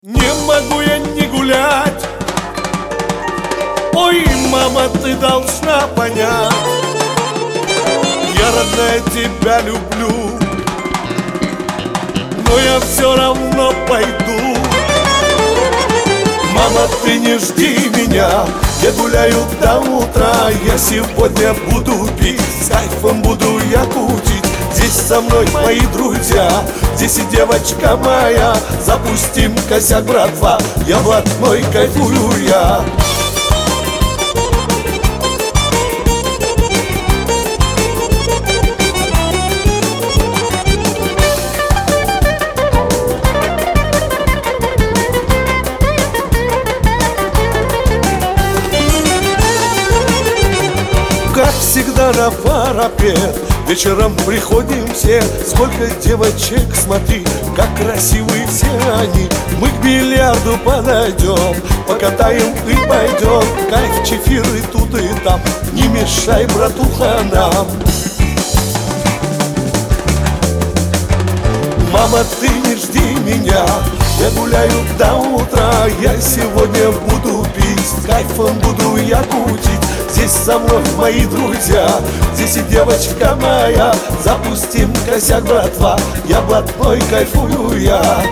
Не могу я не гулять. Ой, мама, ты должна понять, я, родная, тебя люблю, но я все равно пойду. Мама, ты не жди меня, я гуляю до утра. Я сегодня буду пить, с кайфом буду я кутить. Здесь со мной мои друзья, здесь и девочка моя. Запустим косяк, братва, я блатной, кайфую я. Как всегда на парапет вечером приходим все. Сколько девочек, смотри, как красивые все они. Мы к бильярду подойдем, покатаем и пойдем. Кайф, чефиры тут и там, не мешай, братуха, нам. Мама, ты не жди меня, я гуляю до утра. Я сегодня буду пить, с кайфом буду я кутить. Здесь со мной мои друзья, здесь и девочка моя. Запустим косяк, братва, я блатной, кайфую я.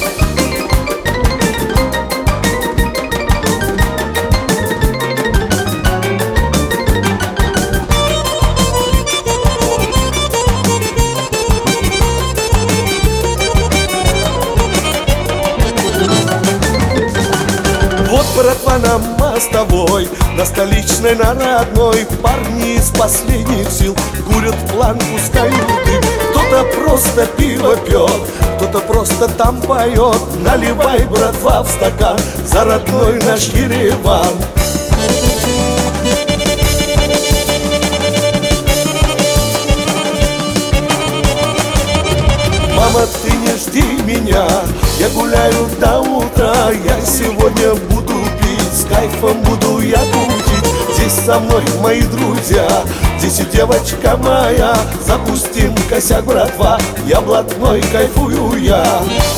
Вот, братва, на мостовой, на столичной, на родной, парни из последних сил курят планку, пускают дым. Кто-то просто пиво пьет, кто-то просто там поет. Наливай, братва, в стакан за родной наш Ереван. Мама, ты не жди меня, я гуляю до утра. Я сегодня буду пить, с кайфом буду я кутить. Здесь со мной мои друзья, здесь и девочка моя. Запустим косяк, братва, я блатной, кайфую я.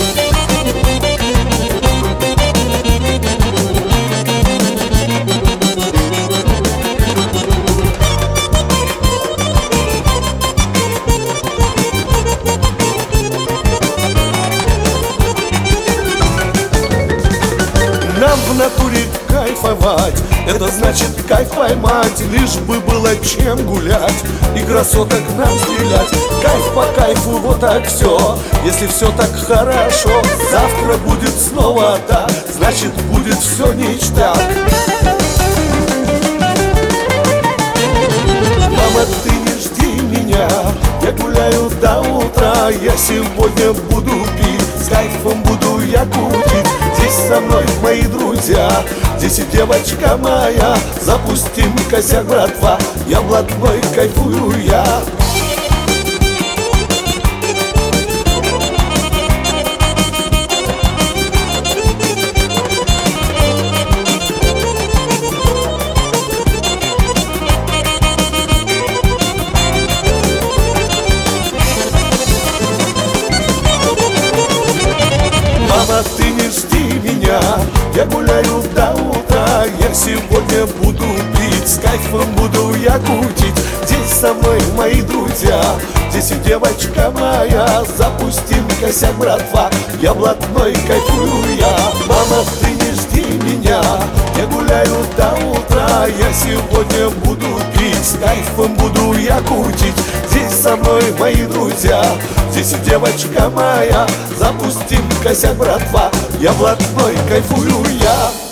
Нам в натуре кайфовать, это значит кайф поймать. Лишь бы было чем гулять и красоток нам стрелять. Кайф по кайфу, вот так все. Если все так хорошо, завтра будет снова так, значит будет все ништяк. Мама, ты не жди меня, я гуляю до утра. Я сегодня буду пить, с кайфом буду я кутить. Здесь со мной мои друзья, здесь и девочка моя. Запустим косяк, братва, я блатной, кайфую я. Мама, ты не жди меня, я гуляю до утра. Я сегодня буду пить, с кайфом буду я кутить. Здесь со мной мои друзья, здесь и девочка моя. Запустим косяк, братва, я блатной, кайфую я. Мама, ты не жди меня, я гуляю до утра. Я сегодня буду пить, с кайфом буду я кутить. Здесь со мной мои друзья, здесь и девочка моя. Запустим косяк, братва, я блатной, кайфую я.